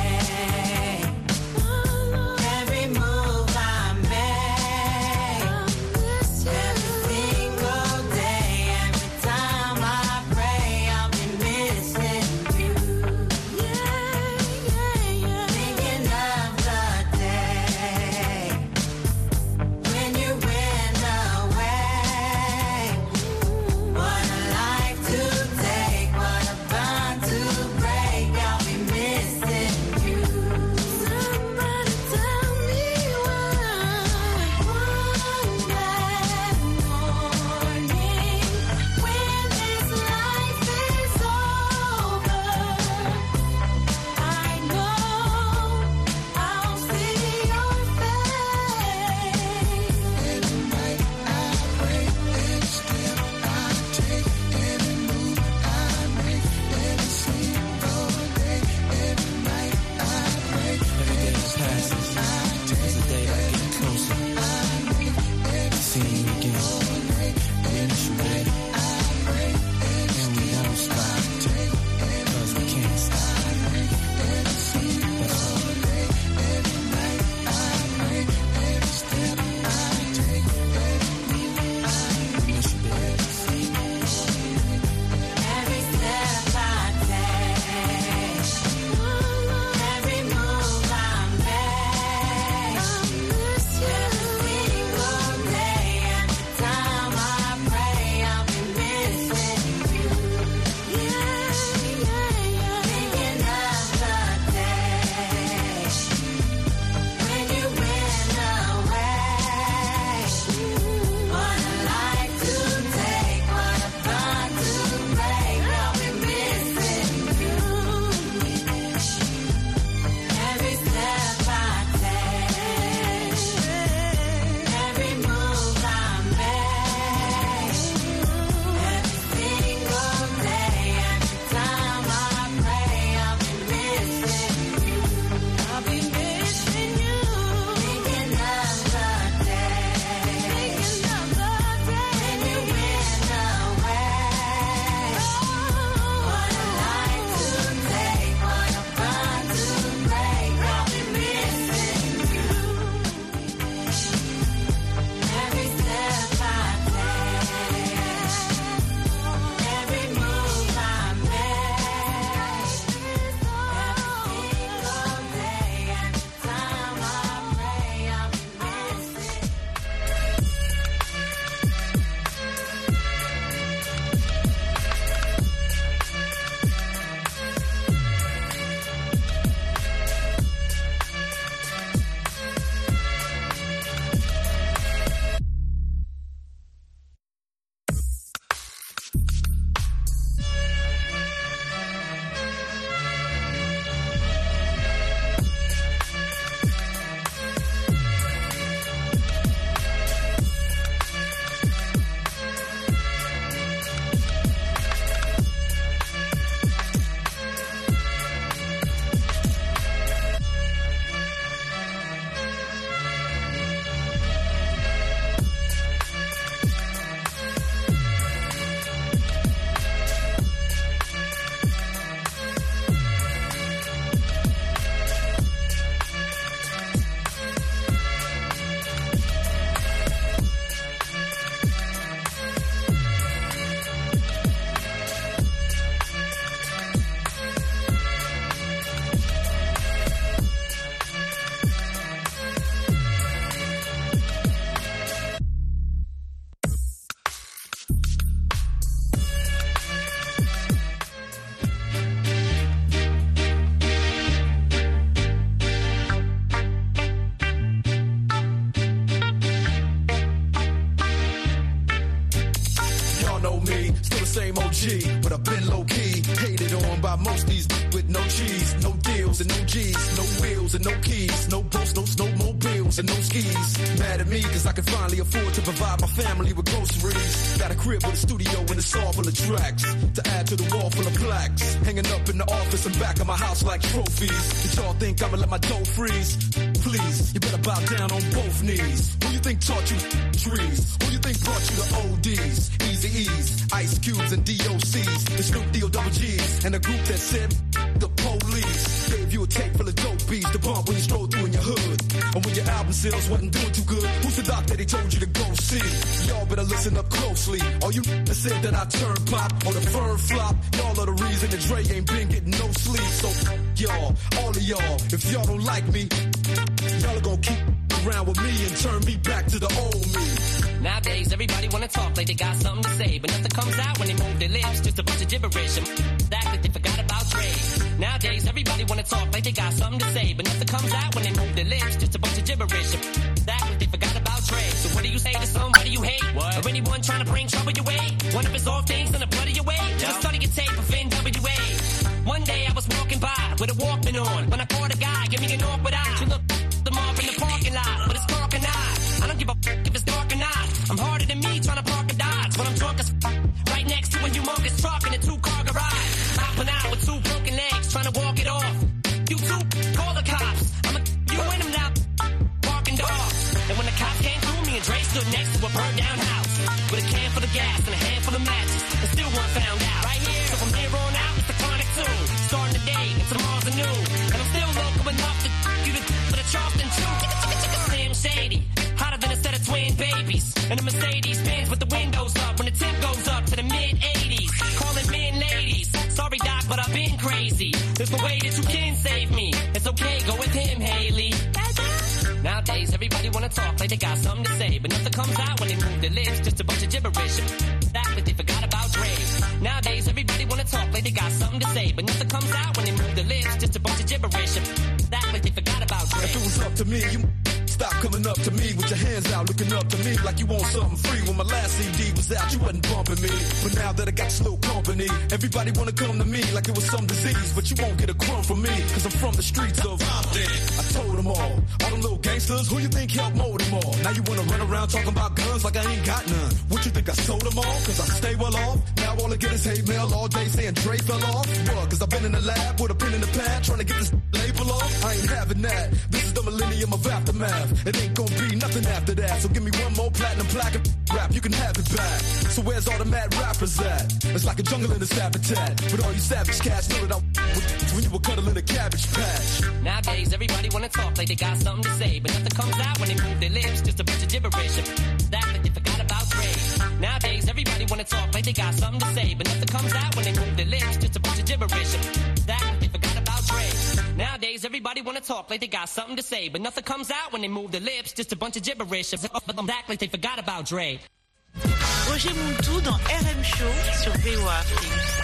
same OG, but I've been low key. Hated on by most these with no cheese, no deals and no G's, no wheels and no keys, no posts, no more boots and no skis. Mad at me cause I can finally afford to provide my family with groceries. Got a crib with a studio and it's all full of tracks to add to the wall full of plaques. Hanging up in the office and back of my house like trophies. Did y'all think I'ma let my dough freeze? Please, you better bow down on both knees. Who you think taught you trees? Who you think brought you the ODs? Easy E's, Ice Cubes and DOCs. The Snoop D-O-double-G's and a group that said the police. Gave you a tape full of dope beats to bump when you stroll through in your hood. And when your album sales wasn't doing too good, who's the doc that he told you to go see? Y'all better listen up closely. All you that said that I turn pop or the firm flop, y'all are the reason that Dre ain't been getting no sleep. So y'all, all of y'all, if y'all don't like me, y'all are gonna keep around with me and turn me back to the old me. Nowadays, everybody wanna talk like they got something to say, but nothing comes out when they move their lips, just a bunch of gibberish. And act like they forgot about Dre. Nowadays, everybody wanna talk like they got something to say, but nothing comes out when they move their lips, just a bunch of gibberish. And act like they forgot about Dre. So what do you say to somebody you hate? What? Or anyone trying to bring trouble your way? One of his old things in the blood of your way? Just study your tape of NWA. One day I was walking by with a Walkman on, when I caught a guy, give me an awkward eye. She looked them off in the parking lot, but it's dark and I don't give a if it's dark or not. I'm harder than me trying to park a Dodge, but I'm drunk as right next to a humongous truck in a 2-car garage. Hopping out with 2 broken legs, trying to walk it off. You two, call the cops. You and him now, barking dogs. And when the cops came through, me and Dre stood next to a burned down house with a can full of gas and a handful of matches, and still weren't found out. Right here, so from here on out, it's the Chronic 2. Starting the day, and tomorrow's a new. And I'm still local enough to you to for the Charleston 2. Slim Shady, hotter than a set of twin babies. And a Mercedes Benz with the windows up when the temp goes up to the mid-80s. Calling men ladies. Sorry, Doc, but I've been crazy. There's no way that you can save me. It's okay, go with him, Haley. Nowadays, everybody wanna talk like they got something to say, but nothing comes out when they move their lips, just a bunch of gibberish. Act like they forgot about Dre. Nowadays, everybody wanna talk like they got something to say, but nothing comes out when they move their lips, just a bunch of gibberish. Act like they forgot about Dre. If it was up to me, you stop coming up to me with your hands out, looking up to me like you want something free. When my last CD was out, you wasn't bumping me. But now that I got slow company, everybody wanna come to me like it was some disease. But you won't get a crumb from me, cause I'm from the streets of Compton. I told them all them little gangsters, who you think helped mold them all? Now you wanna run around talking about guns like I ain't got none. What you think I sold them all? Cause I stay well off. Now all I get is hate mail all day saying Dre fell off. What? Cause I've been in the lab with a pen in the pad trying to get this label off. I ain't having that. This is the millennium of aftermath. It ain't gonna be nothing after that. So give me one more platinum plaque and rap, you can have it back. So where's all the mad rappers at? It's like a jungle in its habitat. But all you savage cats know that I was when you were cuddling a cabbage patch. Nowadays, everybody wanna talk like they got something to say, but nothing comes out when they move their lips, just a bunch of gibberish. Act like they forgot about Dre. Nowadays, everybody wanna talk like they got something to say, but nothing comes out when they move their lips, just a bunch of gibberish. Act like they forgot about Dre. Nowadays, everybody wanna talk like they got something to say, but nothing comes out when they move their lips, just a bunch of gibberish. Act like they forgot about Dre. Roger Muntu dans RM Show sur VOA Afrique.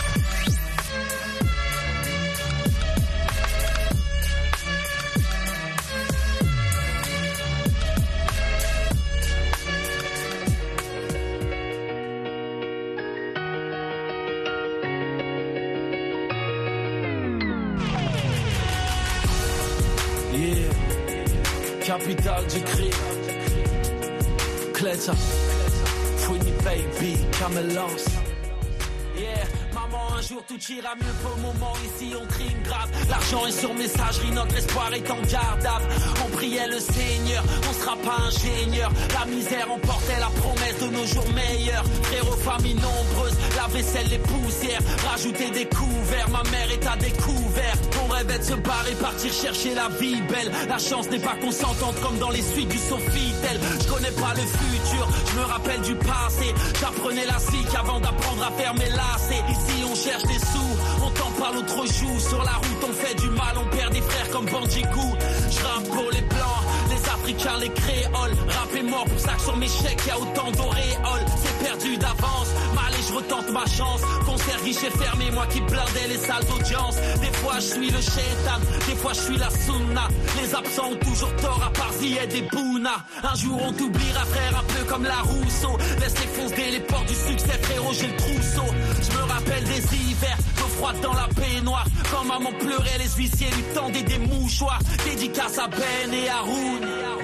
Capitale du crime, Cléta, Fouini Baby, Camelance. Yeah, maman, un jour tout ira mieux pour le moment, ici on crime grave. L'argent est sur messagerie, notre espoir est en garde. On priait le Seigneur, on sera pas ingénieur. La misère emportait la promesse de nos jours meilleurs. Frères aux familles nombreuses, la vaisselle, les poussières. Rajouter des couverts, ma mère est à découvert. On rêvait de se barrer, partir chercher la vie belle. La chance n'est pas qu'on s'entende comme dans les suites du Sofitel. Je connais pas le futur, je me rappelle du passé. J'apprenais la zik avant d'apprendre à faire mes lacets. Ici on cherche des sous, on t'en parle autre jour. Sur la route on fait du mal, on perd des frères comme Bandjikou. Je rappe pour les blancs, les africains, les créoles. Rap est mort, pour ça que sur mes chèques y'a autant d'auréoles. C'est perdu d'avance, mais allez je retente ma chance. Concert guichet fermé, moi qui blindais les salles d'audience. Des fois je suis le shaitan, des fois je suis la sunna. Les absents ont toujours tort à part Zied et Bouna. Un jour on t'oubliera frère, un peu comme la Rousseau. Laisse les fonces dès les portes du succès frérot, j'ai le trousseau. Je me rappelle des hivers, d'eau froide dans la baignoire. Quand maman pleurait, les huissiers lui tendaient des mouchoirs. Dédicace à Ben et Haroun.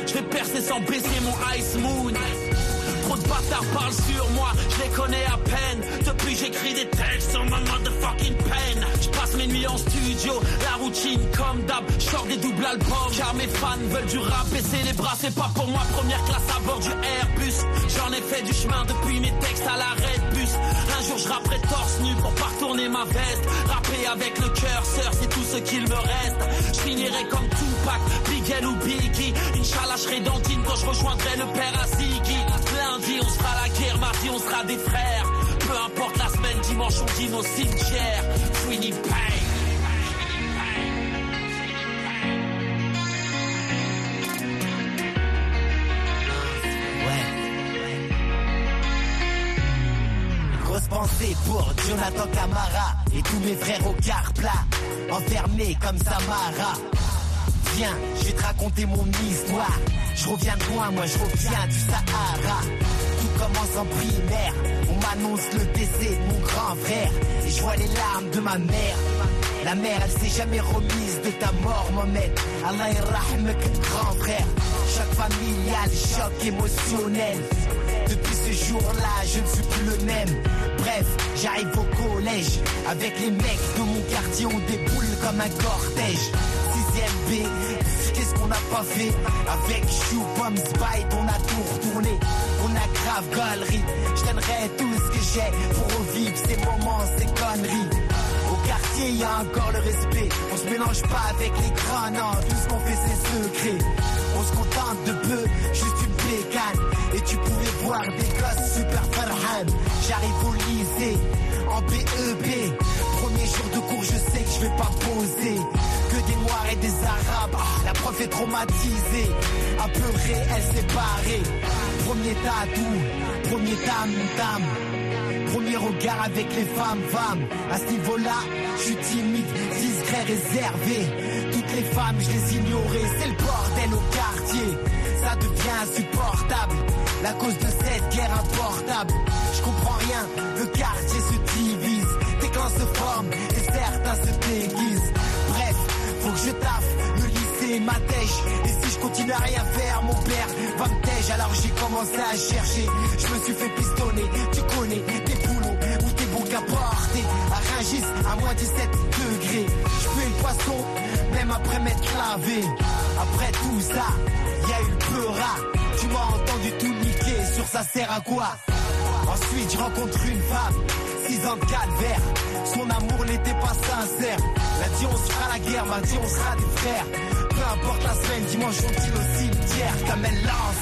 Je vais percer sans baisser mon Ice Moon. Trop de bâtards parlent sur moi, je les connais à peine. Depuis j'écris des textes sur ma motherfucking pen. Je passe mes nuits en studio, la routine comme d'hab. Je sors des doubles albums car mes fans veulent du rap. Baisser les bras c'est pas pour moi, première classe à bord du Airbus. J'en ai fait du chemin depuis mes textes à l'arrêt de bus. Un jour je rapperai torse nu pour pas retourner ma veste. Rapper avec le cœur, sœur, c'est tout ce qu'il me reste. Je finirai comme Tupac, Big L ou Biggie. Inch'Allah je serai dentine quand je rejoindrai le père à Ziggy. Lundi on sera la guerre, mardi on sera des frères. Peu importe la semaine, dimanche on dîne au cimetière. Sweeney Payne. Grosse pensée pour Jonathan Camara et tous mes frères au quart plat, enfermés comme Samara. Viens, je vais te raconter mon histoire. Je reviens de loin, moi je reviens du Sahara. Tout commence en primaire, on m'annonce le décès de mon grand frère. Et je vois les larmes de ma mère. La mère, elle s'est jamais remise de ta mort, Mohamed. Allah yarahmek, grand frère. Choc familial, choc émotionnel. Depuis ce jour-là, je ne suis plus le même. Bref, j'arrive au collège. Avec les mecs de mon quartier, on déboule comme un cortège. 6ème B, qu'est-ce qu'on n'a pas fait? Avec Chou, Bombs, Bite, on a tout retourné. On a grave galerie. Je donnerai tout ce que j'ai pour revivre ces moments, ces conneries. Au quartier, y a encore le respect. On se mélange pas avec les grands, non. Tout ce qu'on fait, c'est secret. On se contente de peu, juste une bécane. Et tu pouvais voir des gosses super farhan. J'arrive au lycée, en BEP. Premier jour de cours, je sais que je vais pas poser. Que des noirs et des arabes. La prof est traumatisée. Apeurée, elle s'est barrée. Premier tatou, premier tam-tam. Premier regard avec les femmes. À ce niveau-là, je suis timide, discret, réservé. Toutes les femmes, je les ignorais. C'est le bordel au quartier. Ça devient insupportable. La cause de cette guerre importable. Je comprends rien, le quartier se divise. Tes clans se forment et certains se déguisent. Bref, faut que je taffe, le lycée m'attèche. Et si je continue à rien faire, mon père va me tèche. Alors j'ai commencé à chercher, je me suis fait pistonner. Tu connais tes boulots ou tes bons qu'à porter. À Rungis, à moins 17 degrés. Je fais le poisson, même après m'être lavé. Après tout ça, y a eu le pleura. Tu m'as entendu tout niquer, sur ça sert à quoi? Ensuite je rencontre une femme, 6 ans de calvaire. Son amour n'était pas sincère. Lundi on se fera la guerre, mardi on sera des frères. Peu importe la semaine, dimanche on dîne au cimetière. Comme elle lance.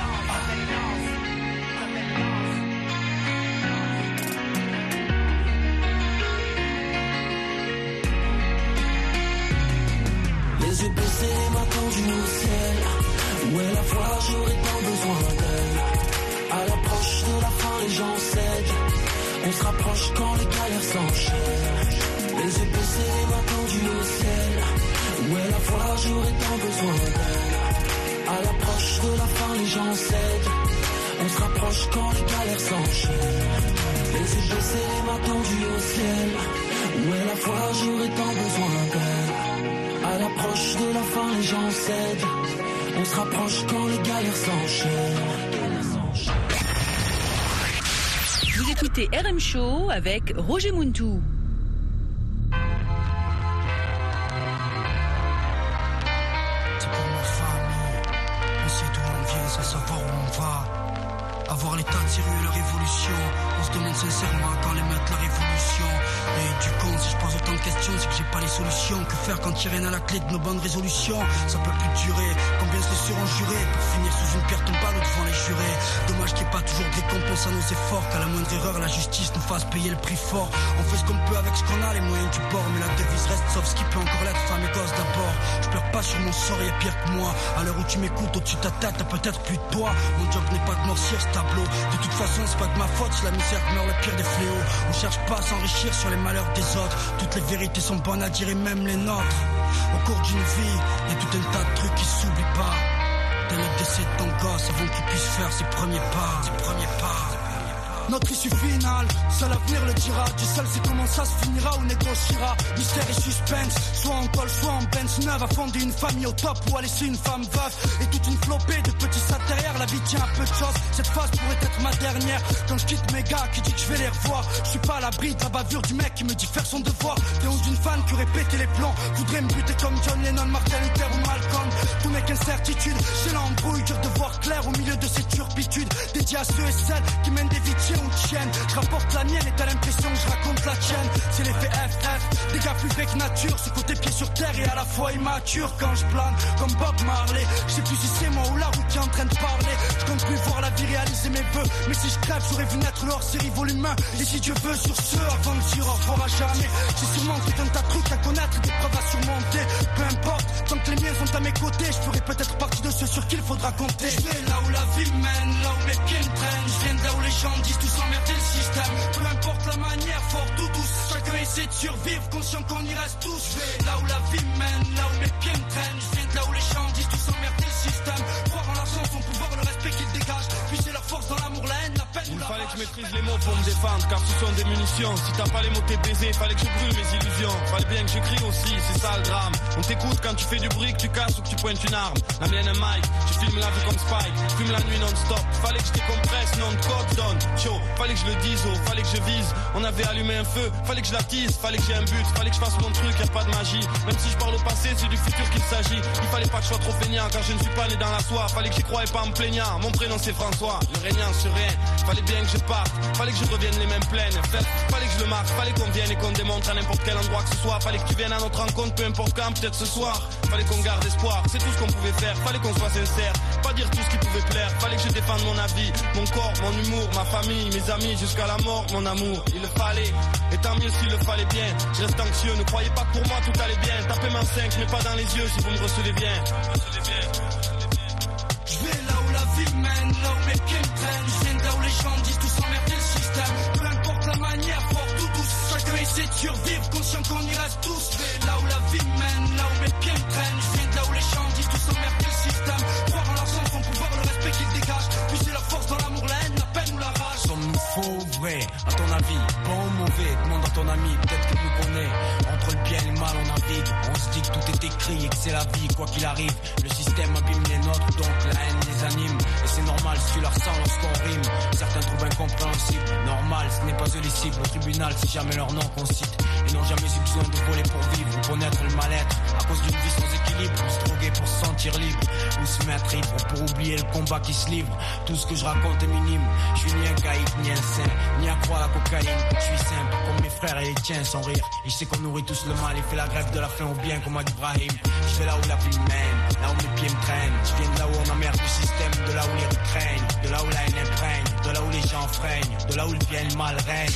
Les yeux baissés, les mains tendues au ciel. Où est la foi, j'aurais tant besoin d'elle. À l'approche de la fin, les gens cèdent. On se rapproche quand les galères s'enchaînent. Les yeux baissés, les mains tendues au ciel. Où est la foi, j'aurais tant besoin d'elle. À l'approche de la fin, les gens cèdent. On se rapproche quand les galères s'enchaînent. Les yeux baissés, les mains tendues au ciel. Où est la foi, j'aurais tant besoin d'elle. À l'approche de la fin, les gens cèdent. On se rapproche quand les galères s'enchaînent. Vous écoutez RM Show avec Roger Muntou. C'est pour ma famille. On sait d'où on vient sans savoir où on va. Avoir l'état de tirer la révolution. On se demande sincèrement quand les mettre la révolution. Et du compte, si je pose autant de questions, c'est que j'ai pas les solutions. Que faire quand il y a rien à la clé de nos bonnes résolutions? Ça peut plus durer. Combien se seront jurés pour finir sous une pierre tombale ou devant les jurés? Dommage qu'il n'y ait pas toujours de récompense à nos efforts. Qu'à la moindre erreur, la justice nous fasse payer le prix fort. On fait ce qu'on peut avec ce qu'on a, les moyens du bord. Mais la devise reste sauf ce qui peut encore l'être, femme et gosse d'abord. Je pleure pas sur mon sort, y'a pire que moi. À l'heure où tu m'écoutes, au-dessus de ta tête, t'as peut-être plus de toi. Mon job n'est pas de noircir ce tableau. De toute façon, c'est pas de ma faute si la misère meurt le pire des fléaux. On cherche pas à s'enrichir sur les malheurs des autres. Toutes les vérités sont bonnes à dire et même les nôtres. Au cours d'une vie, y'a tout un tas de trucs qui s'oublient pas. Dès le décès de ton gosse avant qu'il puisse faire ses premiers pas. Notre issue finale, seul l'avenir le dira. Dieu seul sait comment ça se finira ou négociera. Mystère et suspense, soit en col, soit en Benz neuve. À fonder une famille au top ou à laisser une femme veuve. Et toute une développé de petits sacs derrière. La vie tient un peu de choses, cette phase pourrait être ma dernière. Quand je quitte mes gars qui dit que je vais les revoir, je suis pas à l'abri de la bavure du mec qui me dit faire son devoir. Des honte d'une fan qui aurait pété les plans, voudrait me buter comme John Lennon, Martin Luther ou Malcolm. Tout n'est qu'incertitude, j'ai l'embrouille, dur de voir clair au milieu de ces turpitudes. Dédié à ceux et celles qui mènent des vies tiens ou tiennes. Je rapporte la mienne et t'as l'impression que je raconte la tienne. C'est l'effet FF, des gars plus vrais que nature. Ce côté pied sur terre et à la fois immature. Quand je plane comme Bob Marley, je sais plus si c'est moi ou la route qui est en train de parler. Je compte plus voir la vie réaliser mes vœux, mais si je crève j'aurais vu naître leur série volume 1. Et si Dieu veut sur ce, avant de dire au revoir à jamais. J'ai sûrement tout un tas de trucs à connaître, des preuves à surmonter. Peu importe, tant que les miens sont à mes côtés, je ferai peut-être partie de ceux sur qui il faudra compter. Je vais là où la vie mène, là où mes pieds me traînent. Je viens de là où les gens disent tous emmerder le système. Peu importe la manière, fort ou douce, chacun essaie de survivre, conscient qu'on y reste tous. Je vais là où la vie mène, là où mes pieds me traînent. Je viens de là où les gens disent tous emmerder le système. Croire en l'argent, son pouvoir, le respect qu'il dégage. Puiser leur force dans l'amour, la haine, la peine. Il fallait que je maîtrise les mots pour me défendre, car ce sont des munitions. Si t'as pas les mots t'es baisé, fallait que je brûle mes illusions. Fallait bien que je crie aussi, c'est ça le drame. On t'écoute quand tu fais du bruit, que tu casses ou que tu pointes une arme. La mienne est Mike, je filme la vie comme Spike. Fume la nuit non-stop, fallait que je décompresse, non de code zone. Chaud, fallait que je le dise, oh, fallait que je vise. On avait allumé un feu, fallait que je l'attise. Fallait que j'ai un but, fallait que je fasse mon truc, y'a pas de magie. Même si je parle au passé, c'est du futur qu'il s'agit. Il fallait pas que je sois trop feignant, car je ne suis pas né dans la soie. Fallait que j'y croie et pas en me plaignant. Mon prénom c'est François, le régnant sur rien. Fallait bien que je parte, fallait que je revienne les mêmes plaines. Fallait que je le marque, fallait qu'on vienne et qu'on démontre à n'importe quel endroit que ce soit. Fallait que tu viennes à notre rencontre, peu importe quand, peut-être ce soir. Fallait qu'on garde espoir, c'est tout ce qu'on pouvait faire. Fallait qu'on soit sincère, pas dire tout ce qui pouvait plaire. Fallait que je défende mon avis, mon corps, mon humour, ma famille, mes amis, jusqu'à la mort, mon amour. Il le fallait, et tant mieux s'il le fallait bien. Je reste anxieux, ne croyez pas que pour moi tout allait bien. Tapez main 5, mais pas dans les yeux si vous me recevez bien. Je vais là où la vie mène, là où mes pieds me traînent. Je viens de là où les gens disent tous emmerder le système. Peu importe la manière, forte ou douce, chacun essaie de survivre, conscient qu'on y reste tous. Je vais là où la vie mène, là où mes pieds me traînent. Je viens de là où les gens disent tous emmerder le système. Croire en l'argent, son pouvoir, le respect qu'il dégage. Puiser leur force dans l'amour, la haine, la peine ou la rage. Sommes-nous faux ou vrai, à ton avis? Bon ou mauvais, demande à ton ami, peut-être qu'il nous connaît. Entre le bien et le mal on navigue. On se dit que tout est écrit et que c'est la vie, quoi qu'il arrive. Le système abîme les nôtres, donc la haine les anime. Et c'est normal si tu la ressens lorsqu'on rime. Certains trouvent incompréhensible, normal, ce n'est pas eux les cibles. Au tribunal, c'est jamais leur nom qu'on cite. Ils n'ont jamais eu besoin de voler pour vivre ou connaître le mal-être. À cause d'une vie sans équilibre, ou se droguer pour se sentir libre, ou se mettre ivre pour oublier le combat qui se livre. Tout ce que je raconte est minime. Je suis ni un caïd, ni un saint, ni à croire à la cocaïne. Je suis simple, comme mes frères et les tiens sans rire. Et je sais qu'on nourrit tous le mal et fait la grève de la faim au bien comme Ibrahim. Je vais là où la vie mène, là où mes pieds me traînent. Je viens de là où on emmerde le système, de là où les rues craignent, de là où la haine imprègne, de là où les gens freinent, de là où le bien et le mal règne.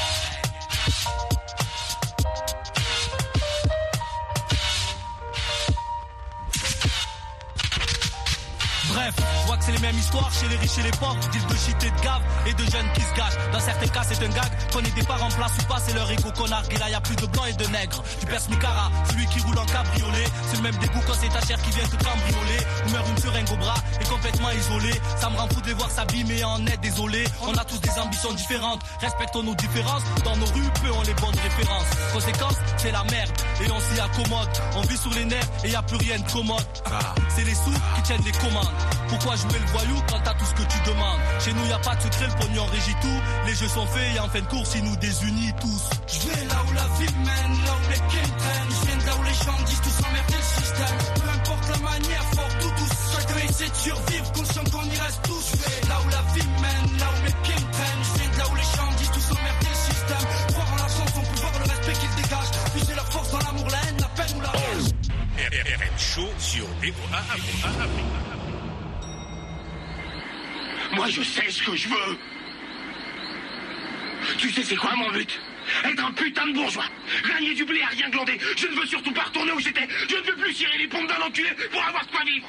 Bref, je vois que c'est les mêmes histoires chez les riches et les pauvres. Deal de shit et de gave et de jeunes qui se gâchent. Dans certains cas c'est un gag, qu'on ait des parents en place ou pas, c'est leur ego connard. Et là y a plus de blancs et de nègres. Tu perces Nicara, celui qui roule en cabriolet. C'est le même dégoût quand c'est ta chair qui vient te cambrioler. Ou meurt une seringue au bras et complètement isolé. Ça me rend fou de les voir s'abîmer en est désolé. On a tous des ambitions différentes, respectons nos différences. Dans nos rues, peu ont les bonnes références. Conséquence, c'est la merde et on s'y accommode. On vit sur les nerfs et y a plus rien de commode. C'est les sous qui tiennent les commandes. Pourquoi jouer le voyou quand t'as tout ce que tu demandes? Chez nous y a pas de secret, le pognon régit tout. Les jeux sont faits et en fin de course ils nous désunissent tous. Je vais là où la vie mène, là où mes pieds me traînent. Je viens de là où les gens disent tous emmerder le système. Peu importe la manière, forte ou douce, chacun essaie de survivre, conscient qu'on y reste tous. Je vais là où la vie mène, là où mes pieds me traînent. Je viens de là où les gens disent tous emmerder le système. Croire en l'argent, son pouvoir, le respect qu'il dégage. Puiser leur force dans l'amour, la haine, la peine ou la rage. RM Show sur VOA Afrique. Moi, je sais ce que je veux. Tu sais c'est quoi mon but? Être un putain de bourgeois. Gagner du blé à rien glander. Je ne veux surtout pas retourner où j'étais. Je ne veux plus cirer les pompes d'un enculé pour avoir de quoi vivre.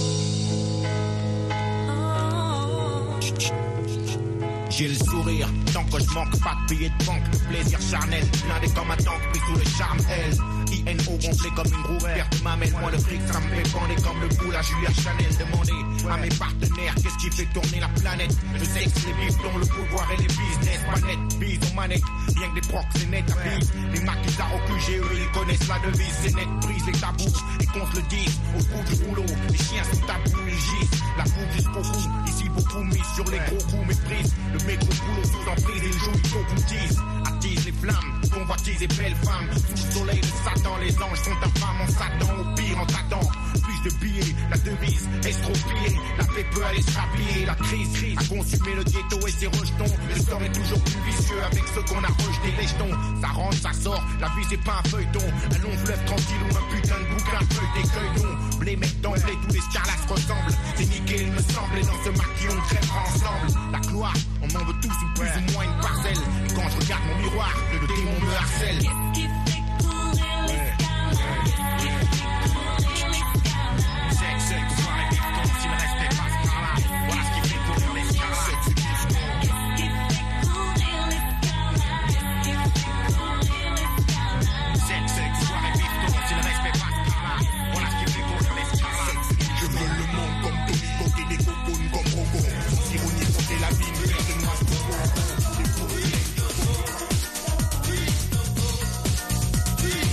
J'ai le sourire tant que je manque pas de billets de banque, de plaisir charnel. Blindé comme un tank, pris sous le charme, elle. INO gonflé comme une roue verte, mamelle. Moi le fric, ça me fait bander comme le boule à Julia Chanel. Demandez à mes partenaires qu'est-ce qui fait tourner la planète. Je sais que les bifs ont le pouvoir et les business pas net. Bise aux manettes, bien que des proxénètes abusent. Les maquisards au QGE, ils connaissent la devise. C'est net, brise les tabous et qu'on se le dise. Au bout du rouleau, les chiens sous tabou, ils gisent. La boue jusqu'au bout, ici beaucoup mise sur les gros coups, méprise. Le métro boulot sous emprise, ils jouent, ils goûtissent. Attise les flammes, convoitise et belles femmes. Sous le soleil de Satan, les anges sont infâmes. En Satan, au pire, en t'attend. Plus de billets, la devise, estropiée. La paix peut aller se rapiller. La crise a consumé le ghetto et ses rejetons. Le sort est toujours plus vicieux avec ceux qu'on a rejetés. Les jetons, ça rentre, ça sort. La vie c'est pas un feuilleton. Un long fleuve tranquille ou un putain de bouquin feuilleté cueilleton. Blé mec d'emblée, tous les scarlas ressemblent. C'est nickel, il me semble. Et dans ce maquillon, on crèvera ensemble. La gloire, on m'en veut tous ou plus ou moins une parcelle. Et quand je regarde mon miroir, le démon me harcèle.